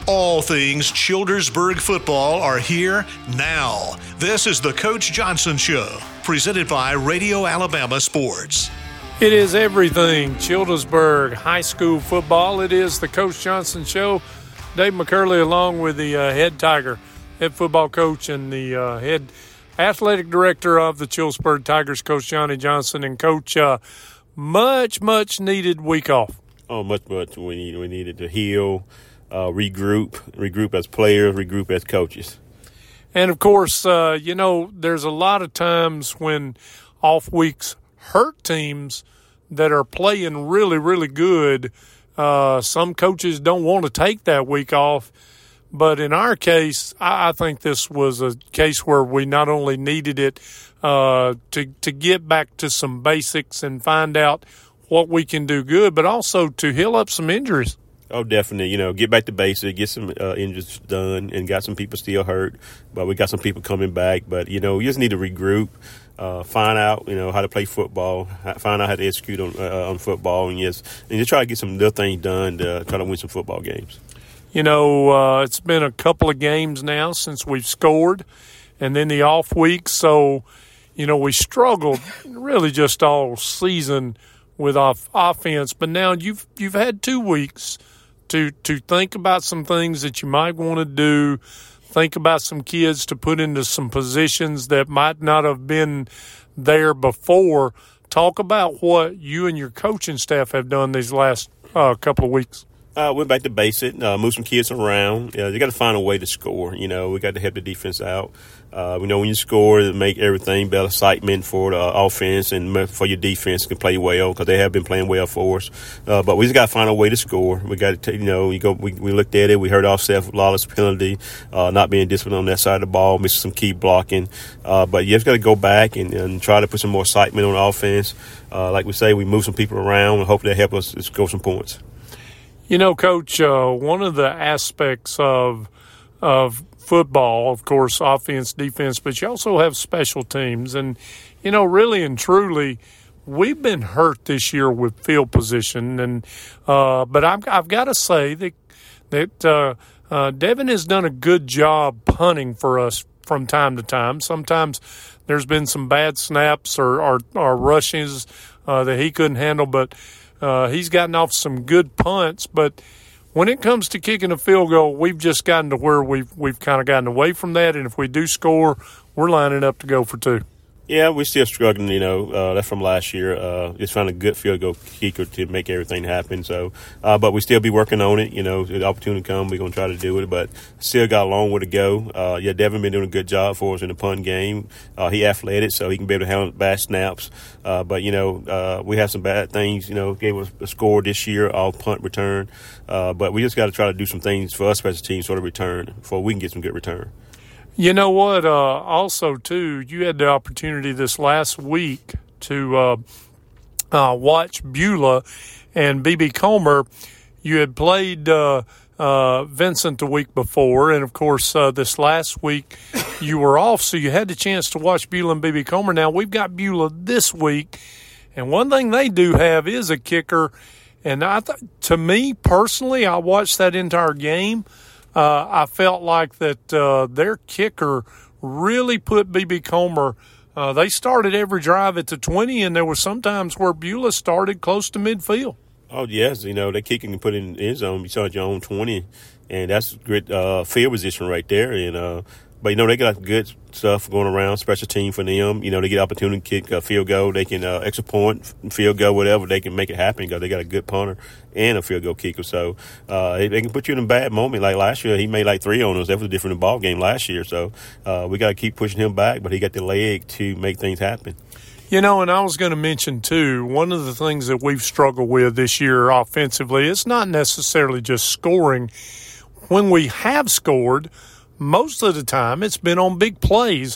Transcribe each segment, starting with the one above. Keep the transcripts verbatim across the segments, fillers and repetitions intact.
All things Childersburg football are here now. This is the Coach Johnson Show, presented by Radio Alabama Sports. It is everything Childersburg high school football. It is the Coach Johnson Show. Dave McCurley along with the uh, head Tiger, head football coach, and the uh, head athletic director of the Childersburg Tigers, Coach Johnny Johnson. And, Coach, uh, much, much needed week off. Oh, much, much. We, need, we needed to heal. Uh, regroup, regroup as players, regroup as coaches. And, of course, uh, you know, there's a lot of times when off weeks hurt teams that are playing really, really good. Uh, some coaches don't want to take that week off. But in our case, I, I think this was a case where we not only needed it uh, to, to get back to some basics and find out what we can do good, but also to heal up some injuries. Oh, definitely. You know, get back to basics, get some uh, injuries done, and got some people still hurt. But we got some people coming back. But, you know, we just need to regroup, uh, find out, you know, how to play football, find out how to execute on uh, on football, and, yes, and just try to get some little things done to try to win some football games. You know, uh, it's been a couple of games now since we've scored, and then the off week. So, you know, we struggled really just all season with off offense. But now you've you've had two weeks to to think about some things that you might want to do, think about some kids to put into some positions that might not have been there before. Talk about what you and your coaching staff have done these last uh, couple of weeks. Uh, went back to basic, uh, move some kids around. Uh, you got to find a way to score. You know, we got to help the defense out. Uh, we know when you score, it make everything better, excitement for the uh, offense and for your defense can play well because they have been playing well for us. Uh, but we just got to find a way to score. We got to, you know, you go. We, we looked at it. We heard ourselves lawless penalty, uh, not being disciplined on that side of the ball, missing some key blocking. Uh, but you just got to go back and, and try to put some more excitement on the offense. Uh, like we say, we move some people around and hopefully that help us score some points. You know, Coach, uh, one of the aspects of of football, of course, offense, defense, but you also have special teams. And, you know, really and truly, we've been hurt this year with field position. And uh, but I've, I've got to say that, that uh, uh, Devin has done a good job punting for us from time to time. Sometimes there's been some bad snaps or, or, or rushes uh, that he couldn't handle, but Uh, he's gotten off some good punts, but when it comes to kicking a field goal, we've just gotten to where we've we've kind of gotten away from that, and if we do score, we're lining up to go for two. Yeah, we're still struggling, you know. Uh, that's from last year. Uh, just found a good field goal kicker to make everything happen. So, uh, but we still be working on it. You know, the opportunity come, we're going to try to do it. But still got a long way to go. Uh, yeah, Devin been doing a good job for us in the punt game. Uh, he athletic, so he can be able to handle bad snaps. Uh, but, you know, uh, we have some bad things, you know, gave us a score this year, all punt return. Uh, but we just got to try to do some things for us special teams sort of return before we can get some good return. You know what? Uh, also, too, you had the opportunity this last week to uh, uh, watch Beulah and B B Comer. You had played uh, uh, Vincent the week before, and, of course, uh, this last week you were off, so you had the chance to watch Beulah and B B Comer. Now, we've got Beulah this week, and one thing they do have is a kicker. And I th- to me, personally, I watched that entire game. Uh, I felt like that uh, their kicker really put B B Comer. Uh, they started every drive at the twenty, and there were some times where Beulah started close to midfield. Oh, yes. You know, they kicking and put in the end zone. You start your own twenty, and that's great uh, field position right there. And uh, But, you know, they got good stuff going around, special team for them. You know, they get opportunity to kick a field goal. They can uh, extra point, field goal, whatever. They can make it happen because they got a good punter and a field goal kicker. So uh, they, they can put you in a bad moment. Like last year, he made like three on us. That was a different ball game last year. So uh, we got to keep pushing him back, but he got the leg to make things happen. You know, and I was going to mention, too, one of the things that we've struggled with this year offensively, it's not necessarily just scoring. When we have scored, most of the time it's been on big plays.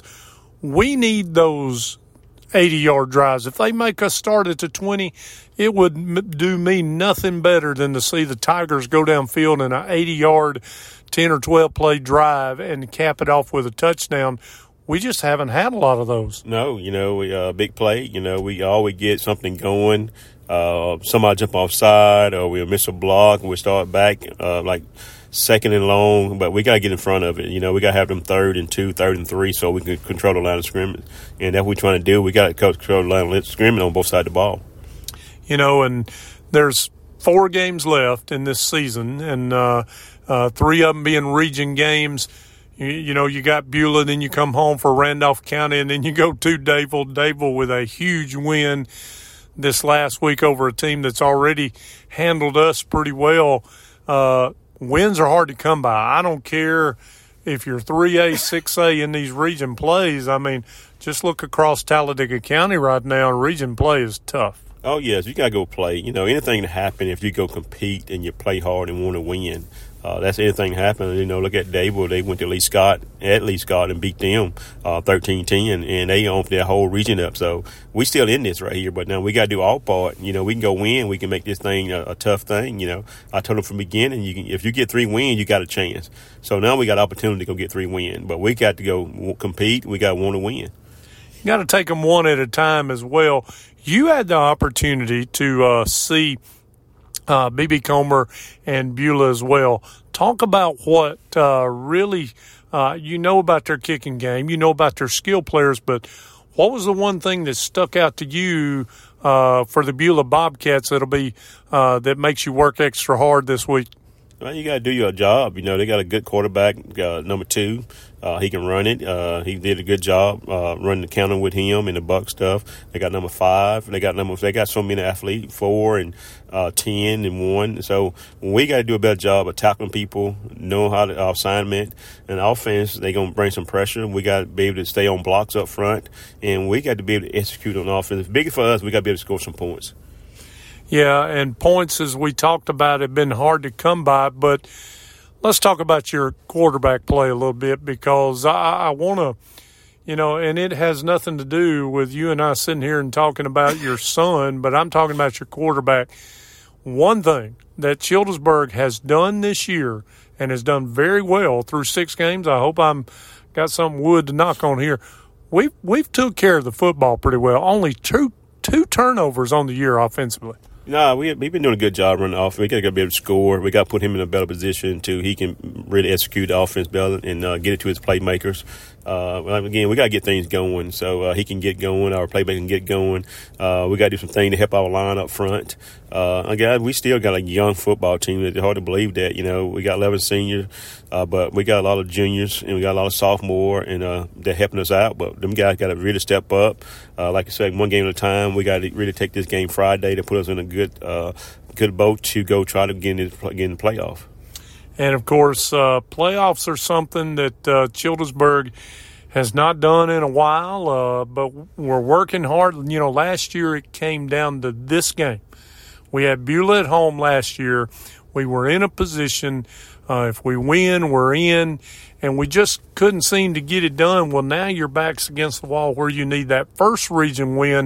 We need those eighty-yard drives. If they make us start at the twenty, it would m- do me nothing better than to see the Tigers go downfield in an eighty-yard, ten or twelve play drive and cap it off with a touchdown. We just haven't had a lot of those. No, you know, we, uh, big play. You know, we always get something going. uh, somebody jump offside or we'll miss a block and we start back uh, like second and long. But we got to get in front of it. You know, we got to have them third and two, third and three so we can control the line of scrimmage. And that's what we're trying to do. We got to control the line of scrimmage on both sides of the ball. You know, and there's four games left in this season, and uh, uh, three of them being region games. You, you know, you got Beulah, then you come home for Randolph County, and then you go to Dadeville. Dadeville with a huge win this last week over a team that's already handled us pretty well. Uh, wins are hard to come by. I don't care if you're three A, six A in these region plays. I mean, just look across Talladega County right now, and region play is tough. Oh, yes, you got to go play. You know, anything can happen if you go compete and you play hard and want to win. Uh, that's anything happen. You know, look at Dadeville. They went to Lee Scott, at Lee Scott, and beat them uh, thirteen ten, and they opened their whole region up. So we still in this right here, but now we got to do our part. You know, we can go win. We can make this thing a, a tough thing. You know, I told them from the beginning, you can, if you get three wins, you got a chance. So now we got opportunity to go get three wins, but we got to go compete. We got to want to win. You got to take them one at a time as well. You had the opportunity to uh, see uh, B B Comer and Beulah as well. Talk about what uh, really uh, you know about their kicking game. You know about their skill players, but what was the one thing that stuck out to you uh, for the Beulah Bobcats that'll be uh, that makes you work extra hard this week? Well, you got to do your job. You know, they got a good quarterback, uh, number two. Uh, he can run it. Uh, he did a good job uh, running the counter with him and the buck stuff. They got number five. They got number. They got so many athletes, four and uh, ten and one. So we got to do a better job of tackling people, know how to uh, assignment and offense. They gonna bring some pressure. We got to be able to stay on blocks up front, and we got to be able to execute on offense. Bigger for us, we got to be able to score some points. Yeah, and points, as we talked about, have been hard to come by. But let's talk about your quarterback play a little bit, because I, I want to, you know, and it has nothing to do with you and I sitting here and talking about your son, but I'm talking about your quarterback. One thing that Childersburg has done this year and has done very well through six games, I hope I'm got some wood to knock on here, we've, we've took care of the football pretty well. Only two, two turnovers on the year offensively. No, we, we've been doing a good job running off. We got to be able to score. We got to put him in a better position to he can really execute the offense better and uh, get it to his playmakers. Uh, again, we got to get things going so uh, he can get going, our playmaker can get going. Uh, we got to do some things to help our line up front. Uh, again, we still got a young football team. It's hard to believe that, you know, we got eleven seniors, uh, but we got a lot of juniors and we got a lot of sophomore, and uh, they're helping us out. But them guys got to really step up. Uh, like I said, one game at a time. We got to really take this game Friday to put us in a good, uh, good boat to go try to get in, get in the playoff. And, of course, uh, playoffs are something that uh, Childersburg has not done in a while, uh, but we're working hard. You know, last year it came down to this game. We had Beulah at home last year. We were in a position, uh, if we win, we're in, and we just couldn't seem to get it done. Well, now your back's against the wall where you need that first region win.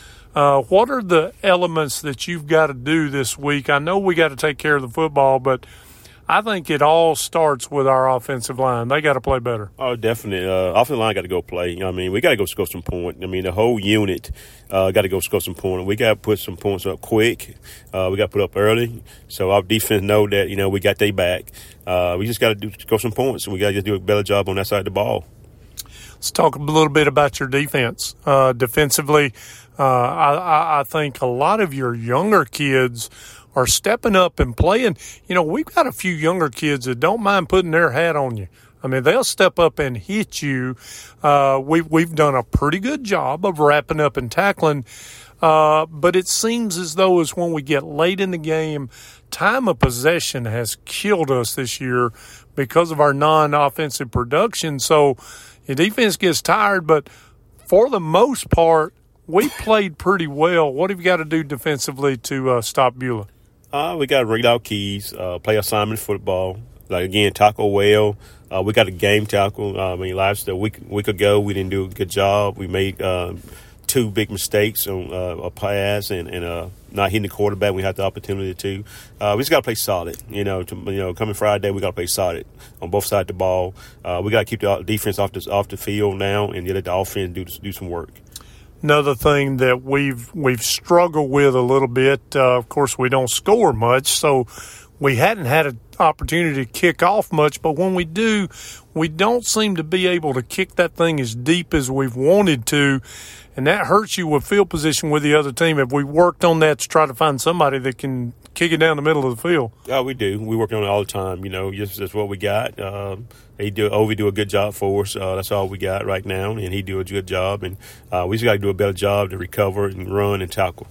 Uh, what are the elements that you've got to do this week? I know we got to take care of the football, but I think it all starts with our offensive line. They got to play better. Oh, definitely. Uh, offensive line got to go play. I mean, we got to go score some points. I mean, the whole unit uh, got to go score some points. We got to put some points up quick. Uh, we got to put up early. So our defense know that, you know, we got their back. Uh, we just got to do score some points. We got to just do a better job on that side of the ball. Let's talk a little bit about your defense. Uh, defensively, uh, I, I think a lot of your younger kids are stepping up and playing. You know, we've got a few younger kids that don't mind putting their hat on you. I mean, they'll step up and hit you. Uh, we've, we've done a pretty good job of wrapping up and tackling. Uh, but it seems as though as when we get late in the game, time of possession has killed us this year because of our non-offensive production. So your defense gets tired, but for the most part, we played pretty well. What have you got to do defensively to uh, stop Beulah? Uh, we got to read our keys, uh, play assignment football. Like, again, tackle well. Uh, we got a game tackle. Uh, I mean, last a week, week ago, we didn't do a good job. We made uh, two big mistakes on uh, a pass and, and uh, not hitting the quarterback. We had the opportunity to. Uh, we just got to play solid. You know, to, you know, coming Friday, we got to play solid on both sides of the ball. Uh, we got to keep the defense off the off the field now and let the offense do do some work. Another thing that we've we've struggled with a little bit, uh, of course, we don't score much, so we hadn't had an opportunity to kick off much, but when we do, we don't seem to be able to kick that thing as deep as we've wanted to, and that hurts you with field position with the other team. Have we worked on that to try to find somebody that can kick it down the middle of the field? Yeah, we do. We work on it all the time. You know, just that's what we got. Um, he do Ovi do a good job for us. Uh, that's all we got right now, and he do a good job. And uh, we just got to do a better job to recover and run and tackle.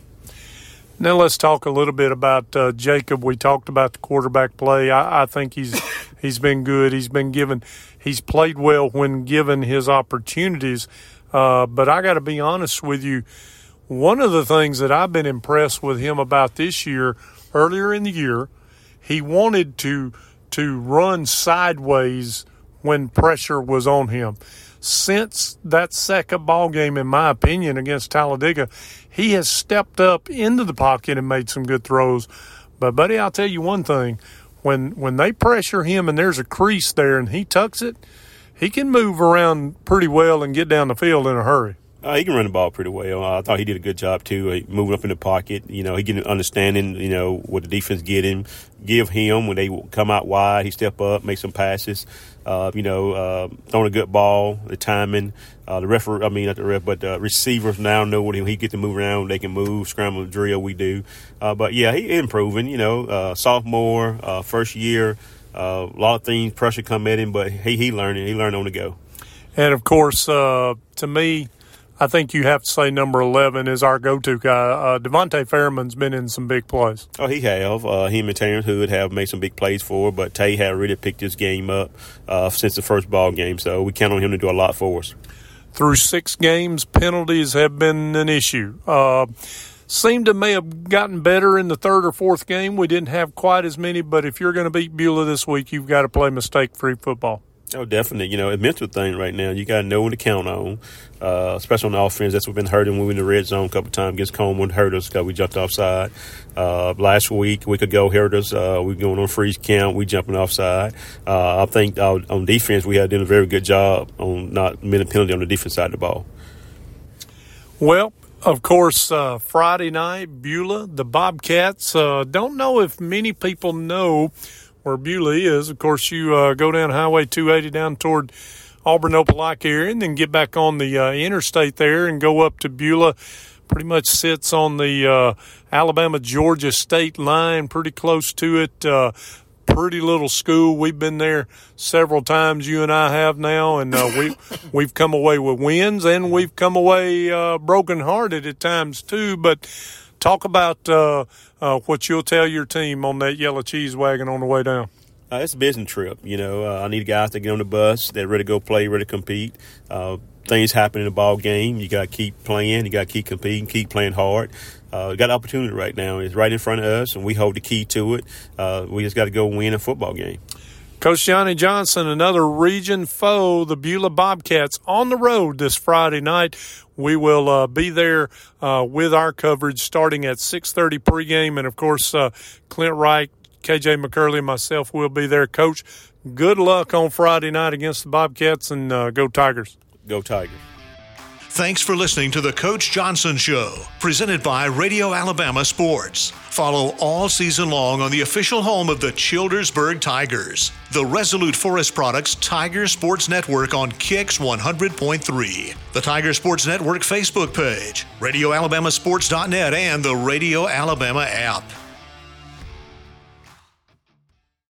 Now let's talk a little bit about uh, Jacob. We talked about the quarterback play. I, I think he's he's been good. He's been given. He's played well when given his opportunities. Uh, but I got to be honest with you. One of the things that I've been impressed with him about this year, earlier in the year, he wanted to to run sideways when pressure was on him. Since that second ball game, in my opinion, against Talladega, he has stepped up into the pocket and made some good throws. But, buddy, I'll tell you one thing. When when they pressure him and there's a crease there and he tucks it, he can move around pretty well and get down the field in a hurry. Uh, he can run the ball pretty well. Uh, I thought he did a good job, too, uh, moving up in the pocket. You know, he getting understanding, you know, what the defense get him, give him when they come out wide. He step up, make some passes, uh, you know, uh, throwing a good ball, the timing. Uh, the referee, I mean, not the ref, but the receivers now know when he get to move around, they can move, scramble, drill, we do. Uh, but, yeah, he improving, you know, uh, sophomore, uh, first year, uh, a lot of things, pressure come at him, but he, he learning. He learned on the go. And, of course, uh, to me, I think you have to say number eleven is our go-to guy. Uh, Devontae Fairman's been in some big plays. Oh, he have. Uh, him and Terrence Hood have made some big plays for, but Tay have really picked his game up uh, since the first ball game, so we count on him to do a lot for us. Through six games, penalties have been an issue. Uh, seemed to may have gotten better in the third or fourth game. We didn't have quite as many, but if you're going to beat Beulah this week, you've got to play mistake-free football. Oh, definitely. You know, a mental thing right now. You got to know when to count on, uh, especially on the offense. That's what's been hurting. We were in the red zone a couple of times against Coleman, hurt us because we jumped offside. Uh, last week, a week ago, hurt us. Uh, we going on freeze count. We jumping offside. Uh, I think uh, on defense, we had done a very good job on not missing a penalty on the defense side of the ball. Well, of course, uh, Friday night, Beulah, the Bobcats. Uh, don't know if many people know where Beulah is. Of course, you uh, go down Highway two eighty down toward Auburn, Opelika area, and then get back on the uh, interstate there and go up to Beulah. Pretty much sits on the uh, Alabama-Georgia state line, pretty close to it. Uh, pretty little school. We've been there several times, you and I have now, and uh, we, we've come away with wins, and we've come away uh, brokenhearted at times too. But talk about uh, uh, what you'll tell your team on that yellow cheese wagon on the way down. Uh, it's a business trip. You know, uh, I need guys to get on the bus. They're ready to go play, ready to compete. Uh, things happen in the ball game. You got to keep playing. You got to keep competing, keep playing hard. Uh, we got an opportunity right now. It's right in front of us, and we hold the key to it. Uh, we just got to go win a football game. Coach Johnny Johnson, another region foe, the Beulah Bobcats, on the road this Friday night. We will uh, be there uh, with our coverage starting at six thirty pregame. And, of course, uh, Clint Wright, K J McCurley, and myself will be there. Coach, good luck on Friday night against the Bobcats, and uh, go Tigers. Go Tigers. Thanks for listening to the Coach Johnson Show, presented by Radio Alabama Sports. Follow all season long on the official home of the Childersburg Tigers, the Resolute Forest Products Tiger Sports Network on Kicks one hundred point three, the Tiger Sports Network Facebook page, radio alabama sports dot net, and the Radio Alabama app.